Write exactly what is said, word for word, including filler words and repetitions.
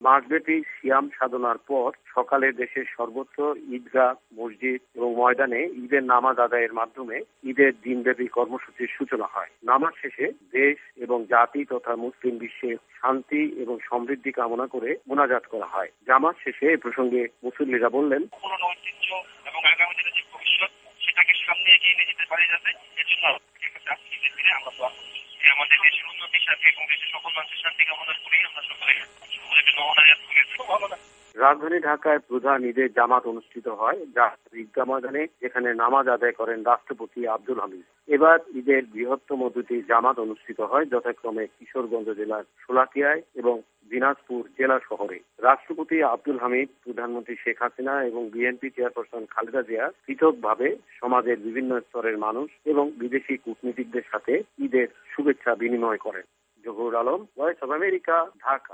মাসব্যাপী সিয়াম সাধনার পর সকালে দেশের সর্বত্র ঈদগাহ, মসজিদ এবং ময়দানে ঈদের নামাজ আদায়ের মাধ্যমে ঈদের দিনব্যাপী কর্মসূচির সূচনা হয়। নামাজ শেষে দেশ এবং জাতি তথা মুসলিম বিশ্বের শান্তি এবং সমৃদ্ধি কামনা করে মোনাজাত করা হয়। জামাত শেষে এ প্রসঙ্গে মুসল্লিরা বললেন, পুরনো ঐতিহ্য এবং আগামী দিনের যে ভবিষ্যৎ সেটাকে সামনে এগিয়ে নিয়ে যেতে পারে যাতে এর জন্য ঈদের দিনে আমরা দোয়া করছি। আমাদের দেশের উন্নতি শান্তি এবং দেশের সকল মানুষের শান্তি কামনা করি। আমরা সকলে সকলকে নমনারিয়াত করেছি। ভালো লাগে। রাজধানী ঢাকায় প্রধান ঈদের জামাত অনুষ্ঠিত হয় যা ঈদগাহ ময়দানে, যেখানে নামাজ আদায় করেন রাষ্ট্রপতি আব্দুল হামিদ। এবার ঈদের বৃহত্তম দুটি জামাত অনুষ্ঠিত হয় যথাক্রমে কিশোরগঞ্জ জেলার শোলাকিয়ায় এবং দিনাজপুর জেলা শহরে। রাষ্ট্রপতি আব্দুল হামিদ, প্রধানমন্ত্রী শেখ হাসিনা এবং বিএনপি চেয়ারপারসন খালেদা জিয়া পৃথকভাবে সমাজের বিভিন্ন স্তরের মানুষ এবং বিদেশি কূটনীতিকদের সাথে ঈদের শুভেচ্ছা বিনিময় করেন। Zahur Alam, voice of America, Dhaka.